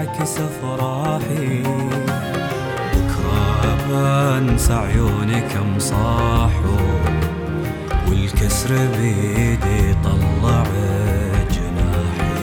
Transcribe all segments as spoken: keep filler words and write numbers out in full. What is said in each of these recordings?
بيعكس افراحي. بكره بنسى عيونك مصاحو، والكسر بيدي طلع جناحي.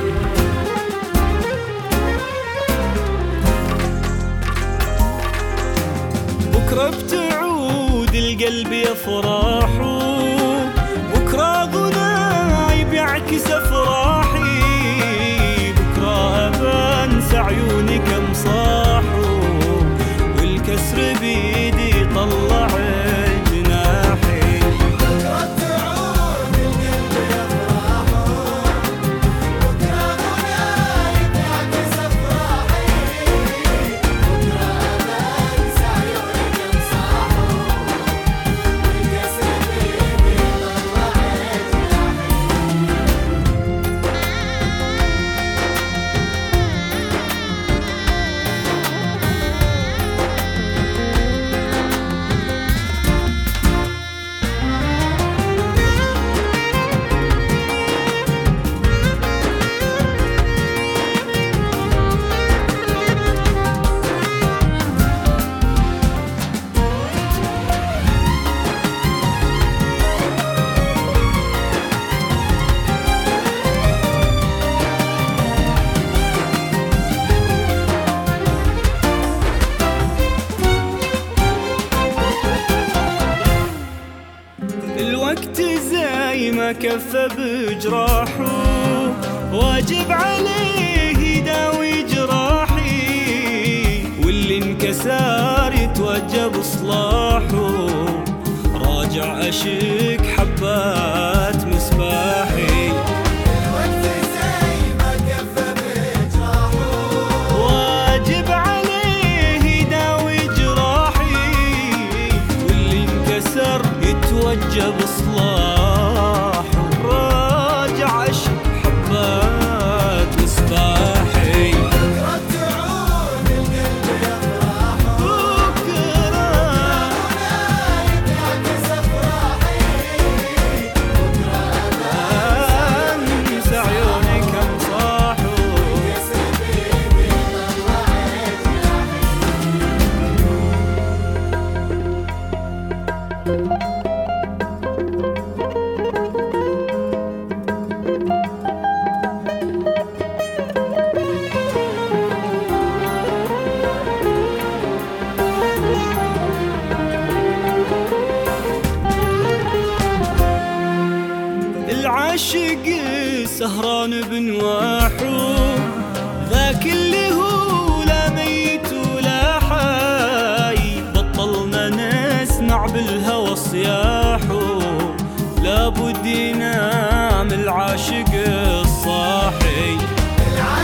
بكره بتعود القلب يفرحو، بكره غناي بيعكس افراحي. بكره بنسى عيونك مصاحو، والكسر بيدي طلع جناحي. بكره بتعود القلب يفرحو، بكره غناي بيعكس افراحي. بكره بنسى عيونك مصاحو، والكسر بيدي طلع الوقت زي ما كفى بجراحه، واجب عليه يداوي جراحي. واللي انكسر يتوجب اصلاحه، راجع اشك حبات مصباحي. الوقت زي ما كفى بجراحه، واجب عليه يداوي جراحي. واللي انكسر يتوجب اصلاحه، راجع اشك حبات مصباحي. بكره بتعود القلب يفرحو، بكره غناي بيعكس افراحي. بكره انسى عيونك مصاحو، والكسر بيدي طلع العاشق سهران بنواحو، ذاك اللي هو لا ميت ولا حي. بطلنا نسمع بالهوى صياحو، لابد ينام العاشق الصاحي. العاشق